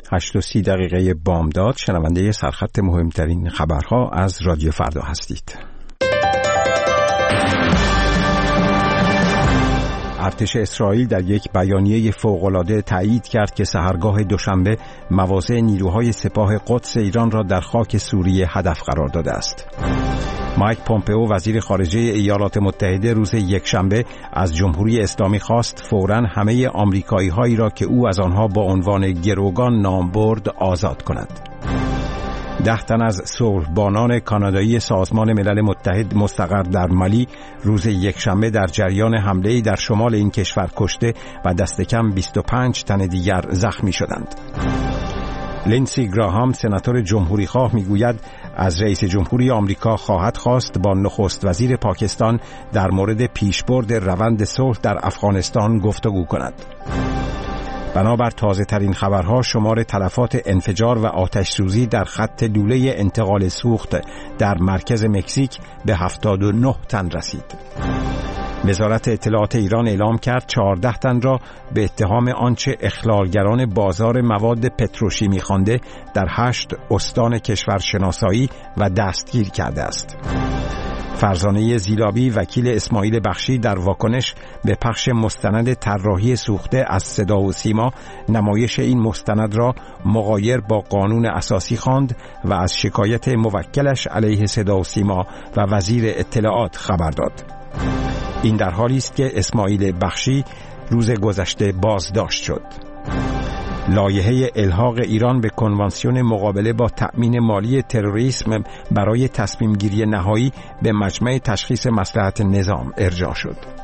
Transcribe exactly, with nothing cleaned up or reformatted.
هشت و سی دقیقه بامداد. شنونده سرخط مهمترین خبرها از رادیو فردا هستید. ارتش اسرائیل در یک بیانیه فوق‌العاده تایید کرد که سحرگاه دوشنبه مواضع نیروهای سپاه قدس ایران را در خاک سوریه هدف قرار داده است. مایک پومپئو وزیر خارجه ایالات متحده روز یکشنبه از جمهوری اسلامی خواست فوراً همه آمریکایی‌هایی را که او از آنها با عنوان گروگان نام برد آزاد کند. ده تن از صلحبانان کانادایی سازمان ملل متحد مستقر در مالی روز یکشنبه در جریان حمله‌ای در شمال این کشور کشته و دست کم بیست و پنج تن دیگر زخمی شدند. لینسی گراهام سناتور جمهوری خواه میگوید از رئیس جمهوری آمریکا خواهد خواست با نخست وزیر پاکستان در مورد پیشبرد روند صلح در افغانستان گفتگو کند. بنابر تازه ترین خبرها شمار تلفات انفجار و آتش سوزی در خط لوله انتقال سوخت در مرکز مکزیک به هفتاد و نه تن رسید. وزارت اطلاعات ایران اعلام کرد چهارده تن را به اتهام آنچه اخلالگران بازار مواد پتروشیمی خوانده در هشت استان کشور شناسایی و دستگیر کرده است. فرزانه زیلابی وکیل اسماعیل بخشی در واکنش به پخش مستند طراحی سوخته از صدا و سیما نمایش این مستند را مغایر با قانون اساسی خواند و از شکایت موکلش علیه صدا و سیما و وزیر اطلاعات خبر داد. این در حالی است که اسماعیل بخشی روز گذشته بازداشت شد. لایحه الحاق ایران به کنوانسیون مقابله با تأمین مالی تروریسم برای تصمیم گیری نهایی به مجمع تشخیص مصلحت نظام ارجاع شد.